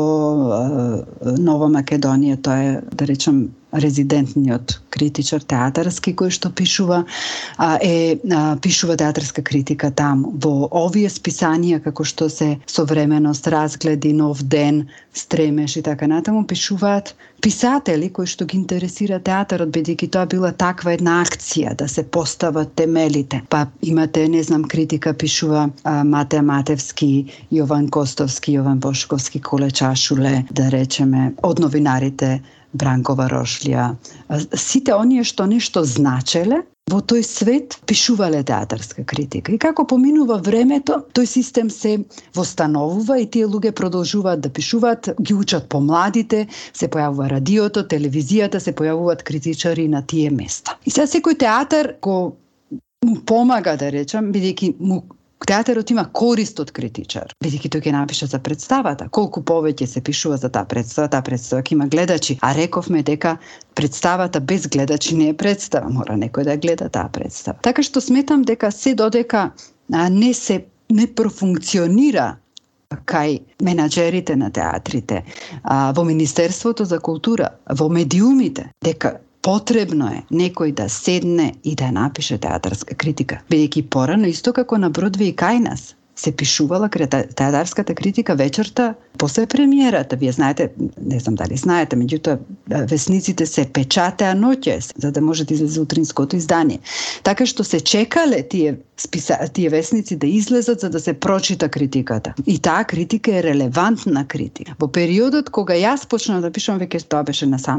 а, Нова Македонија, тоа е, да речем, резидентниот критичар театарски кој што пишува а, е а, пишува театарска критика таму. Во овие списанија како што се Современост, Разгледи, Нов ден, Стремеш и така натаму пишуваат писатели кои што ги интересира театарот, бидејќи тоа била таква една акција да се постават темелите. Па имате, не знам, критика пишува а, Мате Матевски, Јован Костовски, Јован Бошковски, Коле Чашуле, да речеме, од новинарите Бранкова Рошлија. Сите оние што нешто значеле во тој свет пишувале театарска критика. И како поминува времето, тој систем се востановува и тие луѓе продолжуваат да пишуваат, ги учат помладите, се појавува радиото, телевизијата, се појавуваат критичари на тие места. И сега секој театар го му помага, да речам, бидејќи му театарот има корист од критичар, бидејќи тој ќе напише за представата. Колку повеќе се пишува за таа представа, таа представа ќе има гледачи. А рековме дека представата без гледачи не е представа, мора некој да гледа таа представа. Така што сметам дека се додека а, не се не профункционира кај менаџерите на театрите, а, во Министерството за култура, во медиумите, дека потребно е некој да седне и да напише театарска критика. Бидејќи порано, исто како на Бродвеј и кај нас, се пишувала театарската критика вечерта после премиерата. Вие знаете, не знам дали знаете, меѓутоа весниците се печатеа ноќе, за да може да излезе утринското издание. Така што се чекале тие списа, тие весници да излезат за да се прочита критиката. И таа критика е релевантна критика. Во периодот кога јас почнав да пишам, веќе тоа беше на самиот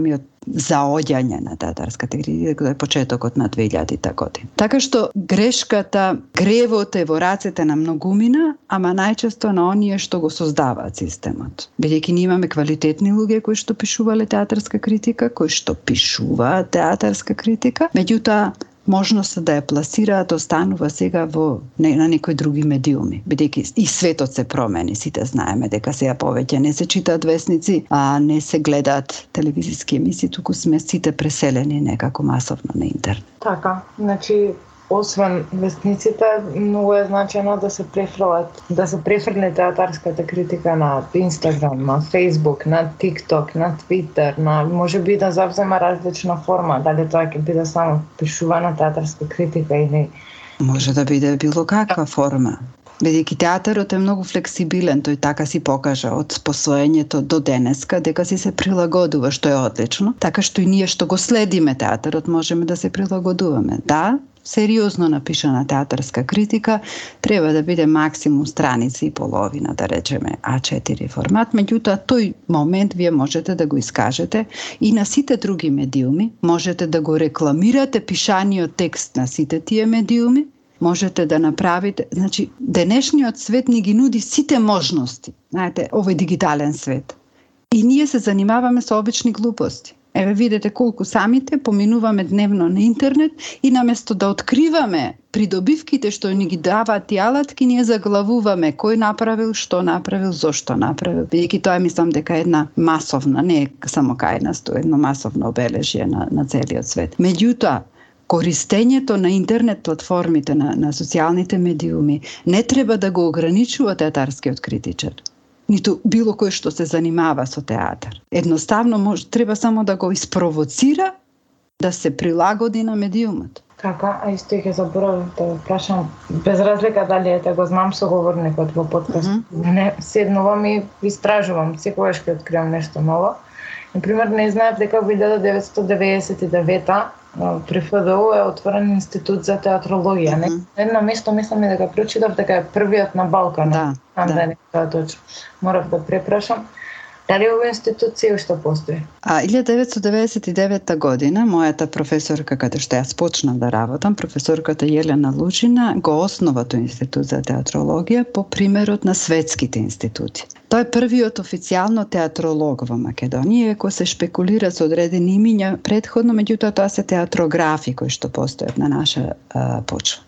заоѓање на театарската критика, кој е почетокот на двеилјадите година. Така што грешката, гревот е во рацете на многумина, ама најчесто на оние што го создаваат системот. Бидејќи ние имаме квалитетни луѓе кои што пишувале театарска критика, кои што пишуваат театарска критика, меѓутоа можноста да ја пласираат останува сега во не, на некои други медиуми, бидејќи и светот се промени, сите знаеме дека сега повеќе не се читаат весници, а не се гледаат телевизиски емисии, туку сме сите преселени некако масовно на интернет. Така, значи освен весниците, многу е значено да се префрлат, да се префрле театарската критика на Инстаграм, на Фейсбук, на ТикТок, на Твитер, на можеби да завзема различна форма, дали тоа ќе биде само пишувана театарска критика или може да биде било каква форма. Бидејќи театарот е многу флексибилен, тој така си покажа од посвоењето до денеска дека си се прилагодува, што е одлично, така што и ние што го следиме театарот можеме да се прилагодуваме. Да, сериозно напишана театарска критика треба да биде максимум страница и половина, да речеме А четири формат, меѓутоа тој момент вие можете да го искажете и на сите други медиуми, можете да го рекламирате пишаниот текст на сите тие медиуми, можете да направите, значи денешниот свет ни ги нуди сите можности, знаете, овој дигитален свет. И ние се занимаваме со обични глупости. Еве видете колку самите поминуваме дневно на интернет и наместо да откриваме придобивките што ни ги даваат тие алатки, ние заглавуваме кој направил, што направил, зошто направил. Бидејќи тоа мислам дека е една масовна, не е само кај нас, тоа е едно масовно обележје на, на целиот свет. Меѓутоа, користењето на интернет платформите, на, на социјалните медиуми, не треба да го ограничува театарскиот критичар, ниту било кој што се занимава со театар. Едноставно може, треба само да го испровоцира да се прилагоди на медиумот. Така, а исто ќе заборавив да го прашам, без разлика дали ете го знам соговорникот во подкаст, mm-hmm. не седнувам и истражувам, секогаш ќе откривам нешто ново. Например, не знаев дека во илјада деветстотини деветдесет и девета при Ф Д У е отворен институт за театрологија. Mm-hmm. Не, едно место мислам дека прочитав дека е првиот на Балканот. Да, Там да. да не тоа точно. Морав да препрашам. Дали овој институт се уште постои? А илјада деветстотини деветдесет и девета година мојата професорка каде што јас почнав да работам, професорката Јелена Лучина, го основа тој институт за театрологија по примерот на светските институти. Тој е првиот официјално театролог во Македонија, иако се шпекулира со одредени имиња предходно, меѓутоа тоа се театрографи кои што постојат на наша а, почва.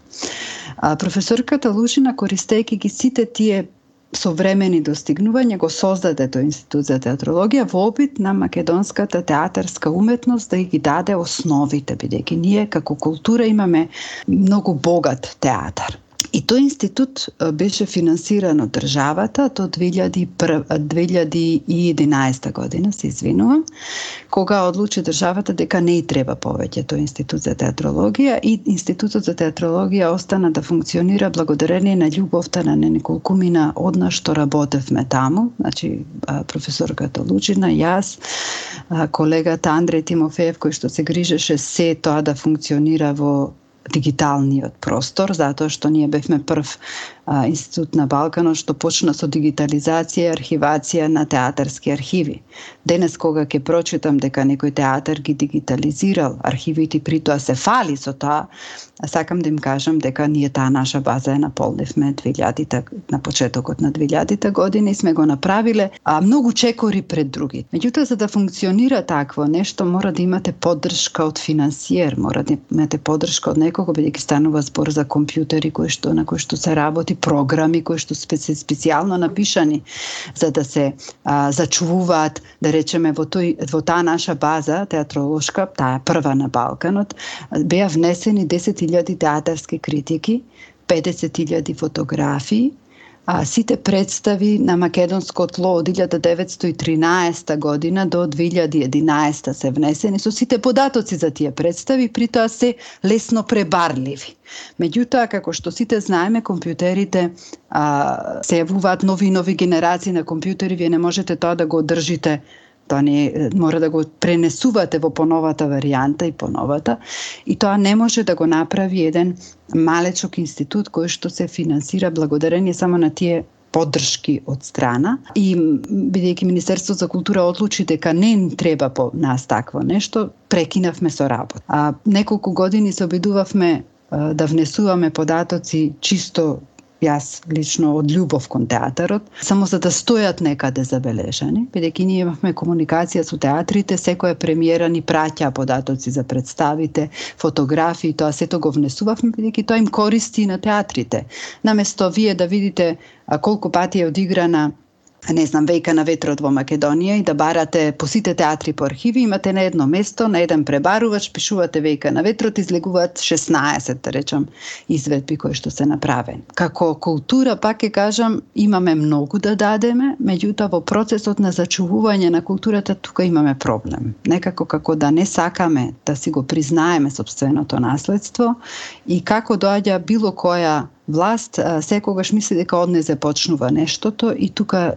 А, професорката Лучина, користејќи ги сите тие современи достигнувања, го создаде тој институт за театрологија во обид на македонската театарска уметност да ги даде основите, бидејќи ние како култура имаме многу богат театар. И тој институт беше финансиран од државата до две илјади и единаесета година, се извинувам, кога одлучи државата дека не и треба повеќе тој институт за театрологија и институтот за театрологија остана да функционира благодарение на љубовта на неколкумина од нас што работевме таму, значи професорката Лучина, јас, колегата Андреј Тимофеев кој што се грижеше се тоа да функционира во дигиталниот простор, затоа што ние бевме прв а, институт на Балканот што почна со дигитализација и архивација на театарски архиви. Денес кога ќе прочитам дека некој театар ги дигитализирал архивите, при тоа се фали со тоа, сакам да им кажам дека ние таа наша база ја наполнивме двеилјадите, на почетокот на двеилјадите години и сме го направиле а, многу чекори пред други. Меѓутоа, за да функционира такво нешто, мора да имате поддршка од финансиер, мора да имате поддршка од некого, бидејќи станува збор за компјутери кои што на кои што се работи, програми кои што се специјално напишани за да се а, зачувуваат, да речеме во тој во таа наша база театролошка, таа прва на Балканот, беа внесени десет илјади театарски критики, педесет илјади фотографии, а сите представи на македонско тло од илјада деветстотини и тринаесета година до две илјади и единаесета се внесени со сите податоци за тие представи, при тоа се лесно пребарливи. Меѓутоа, како што сите знаеме, компјутерите а, се јавуваат нови и нови генерации на компјутери, вие не можете тоа да го одржите. Тоа не мора да го пренесувате во поновата варијанта и поновата, и тоа не може да го направи еден малечок институт кој што се финансира благодарение само на тие поддршки од страна и бидејќи Министерството за култура одлучи дека не им треба по нас такво нешто, прекинавме со работа. А неколку години се обидувавме а, да внесуваме податоци чисто јас лично од љубов кон театарот, само за да стојат некаде забележани, бидејќи ние имавме комуникација со театрите, секоја премиера ни праќа податоци за представите, фотографии, тоа сето го внесувавме, бидејќи тоа им користи на театрите. Наместо вие да видите а, колку пати е одиграна не знам, Вејка на ветрот во Македонија и да барате по сите театри по архиви, имате на едно место, на еден пребарувач, пишувате Вејка на ветрот, излегуваат шеснаесет, да речам, изведби кои што се направени. Како култура, пак ќе кажам, имаме многу да дадеме, меѓутоа во процесот на зачувување на културата тука имаме проблем. Некако како да не сакаме да си го признаеме собственото наследство и како доаѓа било која власт, секогаш мисли дека од незе почнува нештото и тука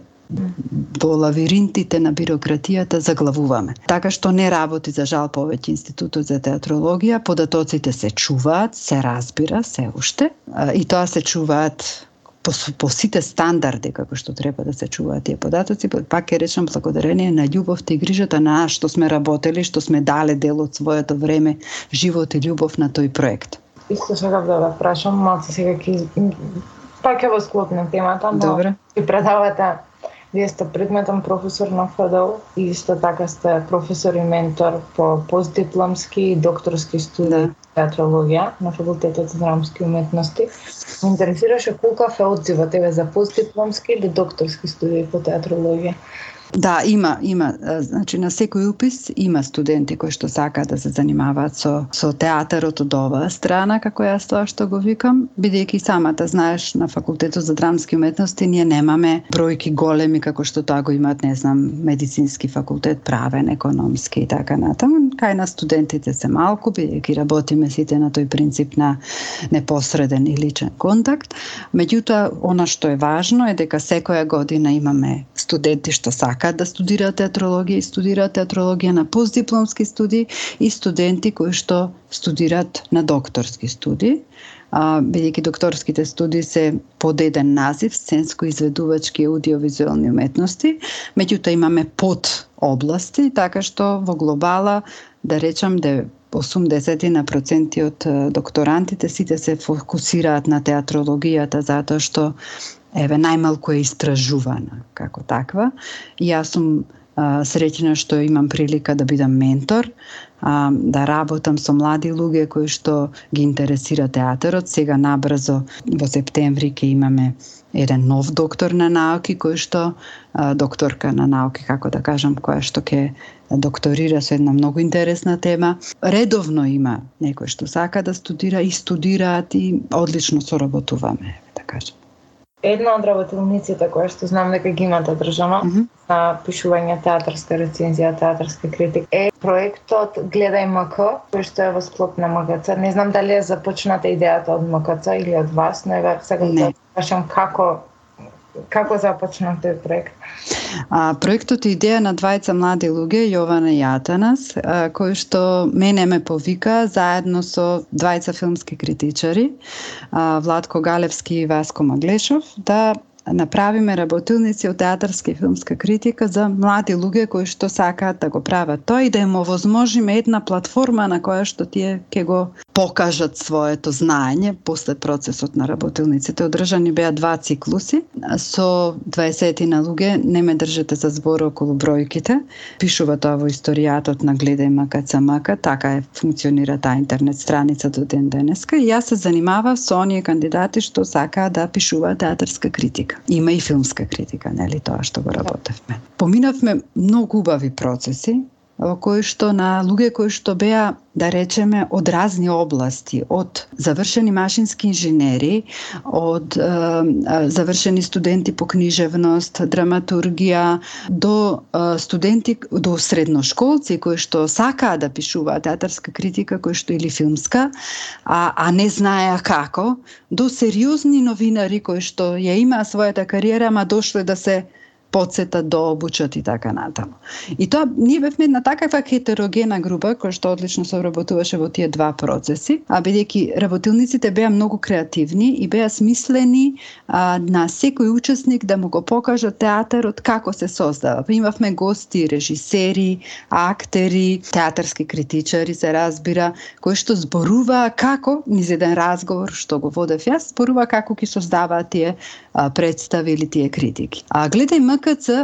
во лавиринтите на бирократијата заглавуваме. Така што не работи за жал повеќе Институтот за театрологија, податоците се чуваат, се разбира, се уште, и тоа се чуваат по, по сите стандарди како што треба да се чуваат тие податоци, пак ќе речам благодарение на љубовта и грижата на нас што сме работели, што сме дале дел од своето време, живот и љубов на тој проект. Исто сакав да да прашам, малце сега ќе пак е во склоп на темата, но Добре. И предавате. Вие сте предметен професор на ФДУ и исто така сте професор и ментор по постдипломски и докторски студии Да. театрологија на Факултетот за драмски уметности. Ме интересираше колкав е одзивот тебе за постдипломски или докторски студии по театрологија? Да, има, има. Значи на секој упис има студенти кои што сакаат да се занимаваат со со театарот од оваа страна, како јас тоа што го викам, бидејќи самата знаеш на Факултетот за драмски уметности ние немаме бројки големи како што тоа го имаат, не знам, медицински факултет, правен, економски и така натаму. Кај на студентите се малку, бидејќи работиме сите на тој принцип на непосреден и личен контакт. Меѓутоа, она што е важно е дека секоја година имаме студенти што сакаат да студираат театрологија и студираат театрологија на постдипломски студии и студенти кои што студираат на докторски студии. А, бидејќи докторските студии се под еден назив, сценско-изведувачки и аудиовизуелни уметности, меѓутоа имаме под области, така што во глобала, да речам, да осумдесет на проценти од докторантите сите се фокусираат на театрологијата затоа што еве најмалку е истражувана како таква. И јас сум а, среќна што имам прилика да бидам ментор, а, да работам со млади луѓе кои што ги интересира театарот. Сега набрзо во септември ќе имаме еден нов доктор на науки кој што а, докторка на науки, како да кажам, која што ќе докторира со една многу интересна тема. Редовно има некој што сака да студира и студираат и одлично соработуваме, да кажам. Една од работилниците која што знам дека ги имате држано mm -hmm. на пишување театарска рецензија, театарска критика е проектот Гледај МК, кој што е во склоп на МКЦ. Не знам дали е започната идејата од МКЦ или од вас, но еве сега да прашам како како започна тој проект. А, проектот е идеја на двајца млади луѓе, Јована и Атанас, а, кои што мене ме повика заедно со двајца филмски критичари, а, Владко Галевски и Васко Маглешов, да направиме работилници од театарска и филмска критика за млади луѓе кои што сакаат да го прават тоа и да им овозможиме една платформа на која што тие ќе го покажат своето знаење после процесот на работилниците. Одржани беа два циклуси со дваесет на луѓе, не ме држете за збор околу бројките. Пишува тоа во историјатот на Гледај МКЦМК, така е функционира таа интернет страница до ден денеска и јас се занимавав со оние кандидати што сакаат да пишуваат театарска критика. Има и филмска критика, нели тоа што го работевме. Поминавме многу убави процеси во кои што на луѓе кои што беа, да речеме, од разни области, од завршени машински инженери, од е, е, завршени студенти по книжевност, драматургија, до е, студенти, до средношколци кои што сакаат да пишуваат театарска критика, кои што или филмска, а, а не знаеа како, до сериозни новинари кои што ја имаа својата кариера, ама дошле да се подсета да обучат и така натаму. И тоа ние бевме една такава хетерогена група која што одлично се обработуваше во тие два процеси, а бидејќи работилниците беа многу креативни и беа смислени а, на секој учесник да му го покажат театарот како се создава. Па имавме гости, режисери, актери, театарски критичари се разбира, кои што зборуваа како низ еден разговор што го водев јас, зборува како ги создаваат тие а, представи или тие критики. А гледај МКЦ,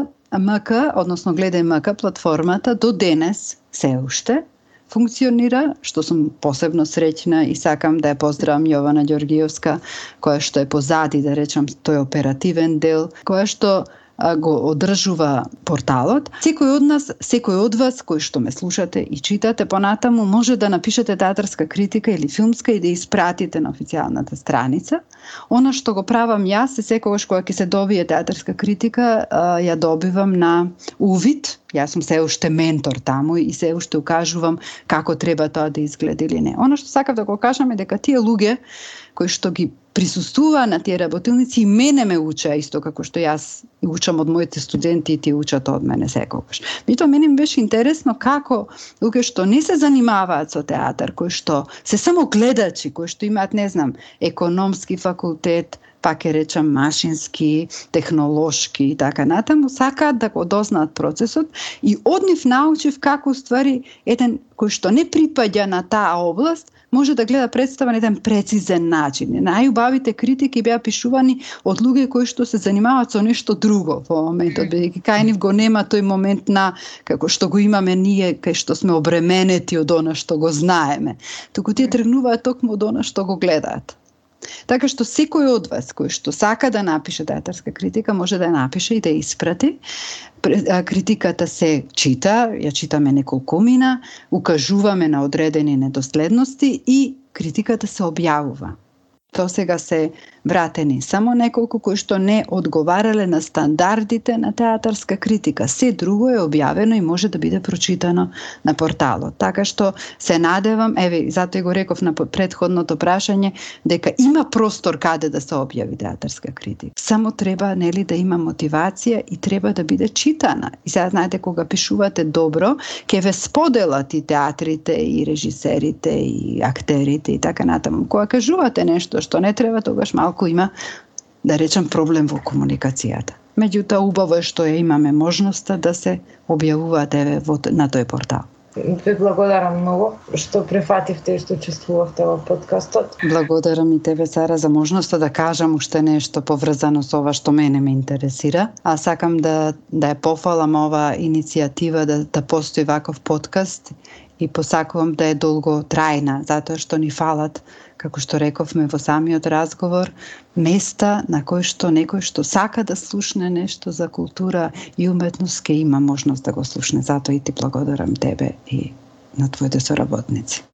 МК, односно гледај МК платформата до денес се уште функционира, што сум посебно среќна и сакам да ја поздравам Јована Ѓоргиевска, која што е позади, да речам, тој оперативен дел, која што го одржува порталот. Секој од нас, секој од вас кој што ме слушате и читате понатаму може да напишете театарска критика или филмска и да испратите на официјалната страница. Она што го правам јас е секогаш кога ќе се добие театарска критика, ја добивам на увид. Јас сум се уште ментор таму и се уште укажувам како треба тоа да изгледа или не. Она што сакав да го кажам е дека тие луѓе кои што ги присуствува на тие работилници и мене ме учеа исто како што јас учам од моите студенти и тие учат од мене секогаш. Меѓутоа мене ми беше интересно како луѓе што не се занимаваат со театар, кои што се само гледачи, кои што имаат, не знам, економски факултет, пак ќе речам машински, технолошки и така натаму, сакаат да го дознаат процесот и од нив научив како ствари еден кој што не припаѓа на таа област може да гледа представа на еден прецизен начин. Најубавите критики беа пишувани од луѓе кои што се занимаваат со нешто друго во моментот, бидејќи кај нив го нема тој момент на како што го имаме ние, кај што сме обременети од она што го знаеме. Туку тие тргнуваат токму од она што го гледаат. Така што секој од вас кој што сака да напише театарска критика може да ја напише и да ја испрати. Критиката се чита, ја читаме неколкумина, укажуваме на одредени недоследности и критиката се објавува. Тоа сега се вратени само неколку кои што не одговарале на стандардите на театарска критика. Се друго е објавено и може да биде прочитано на порталот. Така што се надевам, еве, затоа го реков на претходното прашање, дека има простор каде да се објави театарска критика. Само треба, нели, да има мотивација и треба да биде читана. И сега знаете, кога пишувате добро, ќе ве споделат и театрите, и режисерите, и актерите и така натаму. Кога кажувате нешто што не треба, тогаш малку има, да речем, проблем во комуникацијата. Меѓутоа, убаво е што ја имаме можноста да се објавуваат еве на тој портал. Ви благодарам многу што прифативте и што учествувавте во подкастот. Благодарам и тебе, Сара, за можноста да кажам уште нешто поврзано со ова што мене ме интересира. А сакам да да ја пофалам ова иницијатива да да постои ваков подкаст и посакувам да е долго трајна, затоа што ни фалат, како што рековме во самиот разговор, места на кои што некој што сака да слушне нешто за култура и уметност ке има можност да го слушне. Затоа и ти благодарам тебе и на твоите соработници.